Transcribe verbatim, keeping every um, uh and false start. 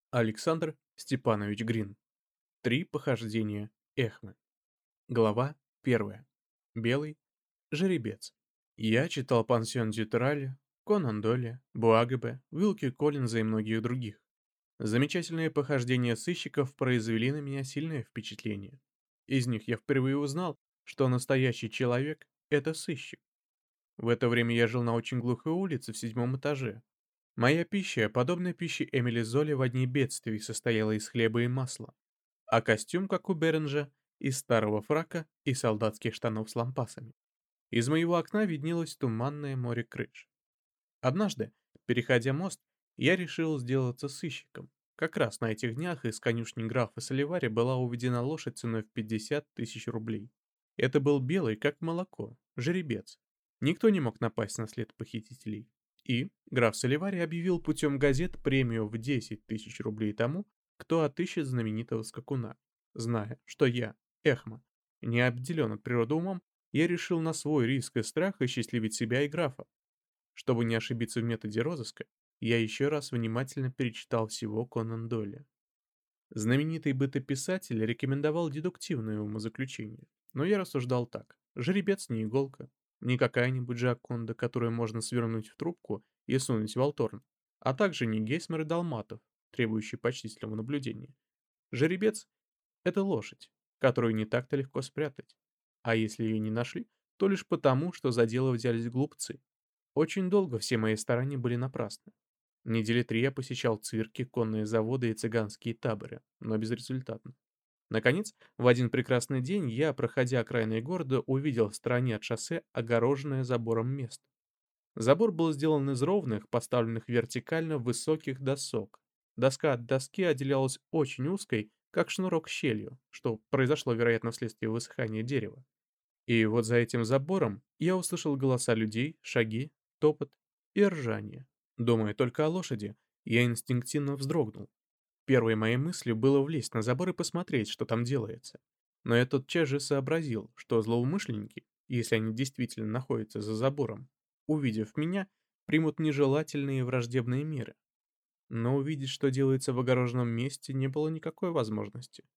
Александр Степанович Грин. Три похождения Эхмы. Глава первая. Белый жеребец. Я читал «Пансион Дютерале», Конан Дойля, Буагебе, Уилки Коллинза и многих других. Замечательные похождения сыщиков произвели на меня сильное впечатление. Из них я впервые узнал, что настоящий человек — это сыщик. В это время я жил на очень глухой улице в седьмом этаже. Моя пища, подобная пище Эмили Золи в одни бедствий, состояла из хлеба и масла, а костюм, как у Беренджа, из старого фрака и солдатских штанов с лампасами. Из моего окна виднелось туманное море крыш. Однажды, переходя мост, я решил сделаться сыщиком. Как раз на этих днях из конюшни графа Соливари была уведена лошадь ценой в пятьдесят тысяч рублей. Это был белый, как молоко, жеребец. Никто не мог напасть на след похитителей. И граф Соливари объявил путем газет премию в десять тысяч рублей тому, кто отыщет знаменитого скакуна. Зная, что я, Эхма, не обделен от природы умом, я решил на свой риск и страх осчастливить себя и графа. Чтобы не ошибиться в методе розыска, я еще раз внимательно перечитал всего Конан Дойля. Знаменитый бытописатель рекомендовал дедуктивное умозаключение, но я рассуждал так. Жеребец не иголка, не какая-нибудь Джаконда, которую можно свернуть в трубку и сунуть в Алторн, а также не Гейсмер и Далматов, требующий почтительного наблюдения. Жеребец — это лошадь, которую не так-то легко спрятать. А если ее не нашли, то лишь потому, что за дело взялись глупцы. Очень долго все мои старания были напрасны. Недели три я посещал цирки, конные заводы и цыганские таборы, но безрезультатно. Наконец, в один прекрасный день я, проходя окраиной города, увидел в стороне от шоссе огороженное забором место. Забор был сделан из ровных, поставленных вертикально высоких досок. Доска от доски отделялась очень узкой, как шнурок щелью, что произошло, вероятно, вследствие высыхания дерева. И вот за этим забором я услышал голоса людей, шаги, топот и ржание. Думая только о лошади, я инстинктивно вздрогнул. Первой моей мыслью было влезть на забор и посмотреть, что там делается. Но я тотчас же сообразил, что злоумышленники, если они действительно находятся за забором, увидев меня, примут нежелательные и враждебные меры. Но увидеть, что делается в огороженном месте, не было никакой возможности.